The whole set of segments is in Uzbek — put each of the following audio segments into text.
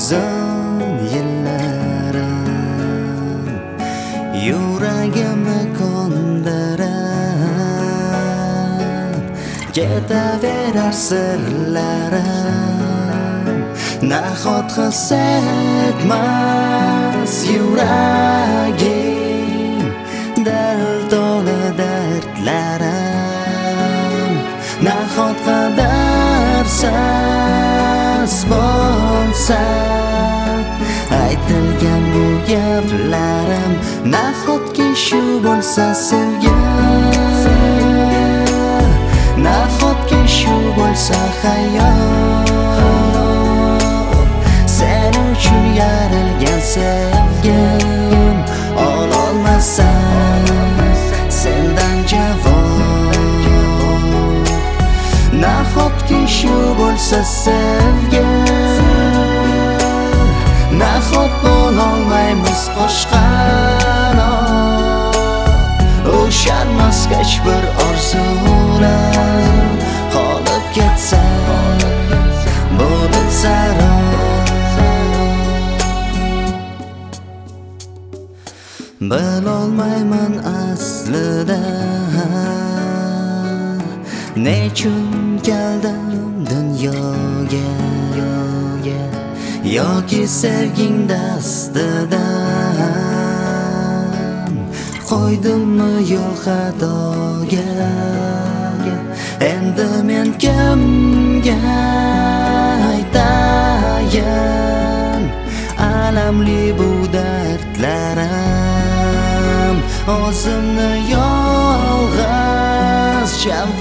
uzun yillarim yuragimni kondirib ketaverar sirlarim. Nahot his etmas yuragim dard to'la dardlarim. Nahot qadarsiz bo'lsa aytilgan bu gaplarim. Nahotki shu bo'lsa sevgi, nahotki shu bo'lsa hayot. Sen uchun yarilgan sevgim ololmasam sendan javob. Nahotki shu bo'lsa sevgi, nahot bo'lolmaymiz qo'shqanot. Ushalmasgach bir orzular qolib ketsa bo'lib sarob. Bilolmayman aslida nechun keldim dunyoga, yoki sevging dastidan qo'ydimmi yo'l xatoga. Endi men kimga aytayin alamli bu dardlarim. O'zimni yolg'iz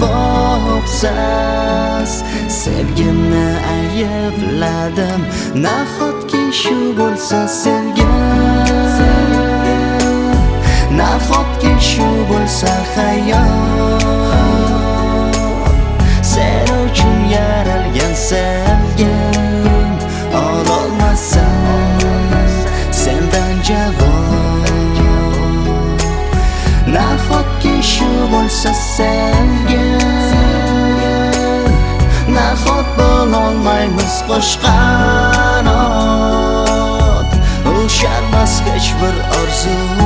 javobsiz sevgimni aybladim. Nahotki shu bo'lsa sevgi, nahotki shu bo'lsa hayot. Sen uchun yaralgan sevgim ololmasam sendan javob. Nahotki shu bo'lsa sevgi, nahot bo'lolmaymiz qo'shqanot. Ushalmasgach bir orzu